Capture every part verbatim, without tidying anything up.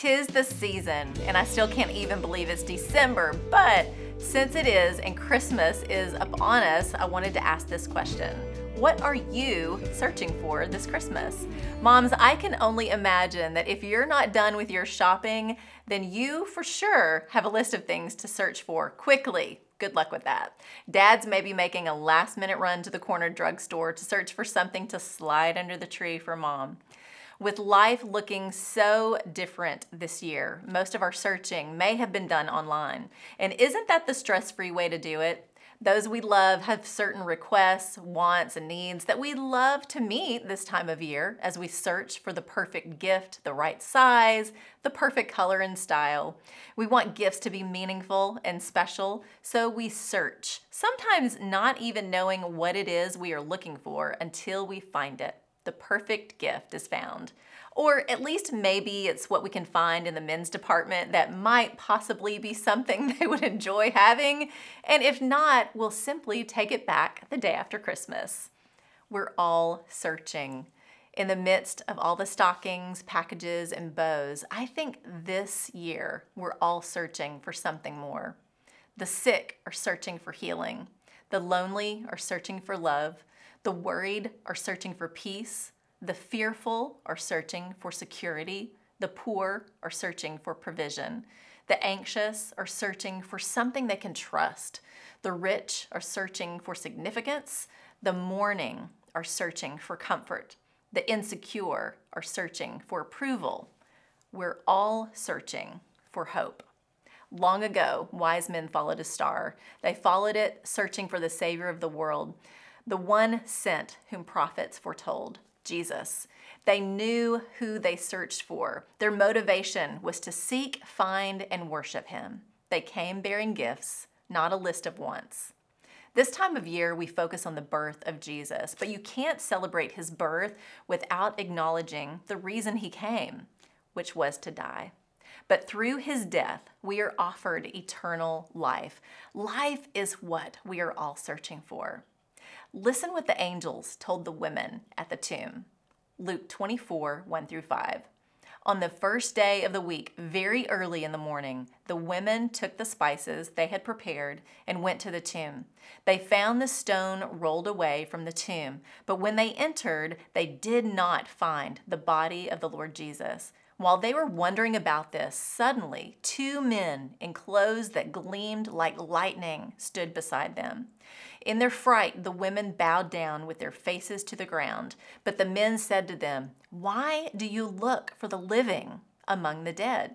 'Tis the season, and I still can't even believe it's December, but since it is and Christmas is upon us, I wanted to ask this question. What are you searching for this Christmas? Moms, I can only imagine that if you're not done with your shopping, then you for sure have a list of things to search for quickly. Good luck with that. Dads may be making a last minute run to the corner drugstore to search for something to slide under the tree for mom. With life looking so different this year, most of our searching may have been done online. And isn't that the stress-free way to do it? Those we love have certain requests, wants, and needs that we love to meet this time of year as we search for the perfect gift, the right size, the perfect color and style. We want gifts to be meaningful and special, so we search, sometimes not even knowing what it is we are looking for until we find it. The perfect gift is found. Or at least maybe it's what we can find in the men's department that might possibly be something they would enjoy having. And if not, we'll simply take it back the day after Christmas. We're all searching. In the midst of all the stockings, packages, and bows, I think this year we're all searching for something more. The sick are searching for healing. The lonely are searching for love. The worried are searching for peace. The fearful are searching for security. The poor are searching for provision. The anxious are searching for something they can trust. The rich are searching for significance. The mourning are searching for comfort. The insecure are searching for approval. We're all searching for hope. Long ago, wise men followed a star. They followed it, searching for the Savior of the world. The one sent whom prophets foretold, Jesus. They knew who they searched for. Their motivation was to seek, find, and worship him. They came bearing gifts, not a list of wants. This time of year, we focus on the birth of Jesus, but you can't celebrate his birth without acknowledging the reason he came, which was to die. But through his death, we are offered eternal life. Life is what we are all searching for. Listen what the angels told the women at the tomb. Luke twenty-four, one through five. On the first day of the week, very early in the morning, the women took the spices they had prepared and went to the tomb. They found the stone rolled away from the tomb, but when they entered, they did not find the body of the Lord Jesus. While they were wondering about this, suddenly two men in clothes that gleamed like lightning stood beside them. In their fright, the women bowed down with their faces to the ground, but the men said to them, "Why do you look for the living among the dead?"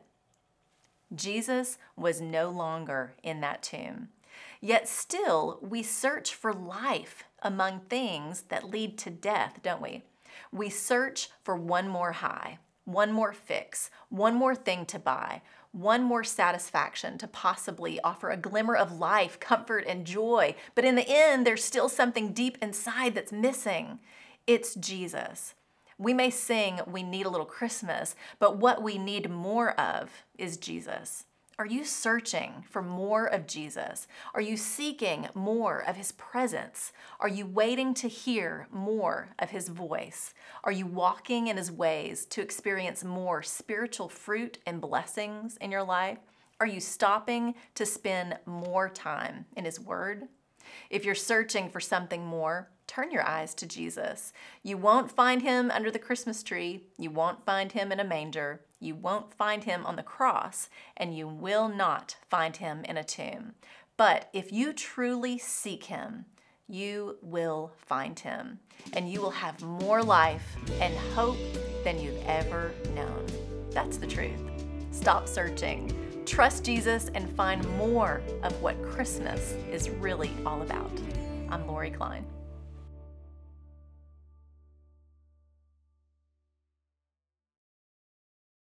Jesus was no longer in that tomb. Yet still, we search for life among things that lead to death, don't we? We search for one more high. One more fix, one more thing to buy, one more satisfaction to possibly offer a glimmer of life, comfort, and joy. But in the end, there's still something deep inside that's missing. It's Jesus. We may sing, "We need a little Christmas," but what we need more of is Jesus. Are you searching for more of Jesus? Are you seeking more of his presence? Are you waiting to hear more of his voice? Are you walking in his ways to experience more spiritual fruit and blessings in your life? Are you stopping to spend more time in his word? If you're searching for something more, turn your eyes to Jesus. You won't find him under the Christmas tree. You won't find him in a manger. You won't find him on the cross, and you will not find him in a tomb. But if you truly seek him, you will find him, and you will have more life and hope than you've ever known. That's the truth. Stop searching. Trust Jesus and find more of what Christmas is really all about. I'm Lori Klein.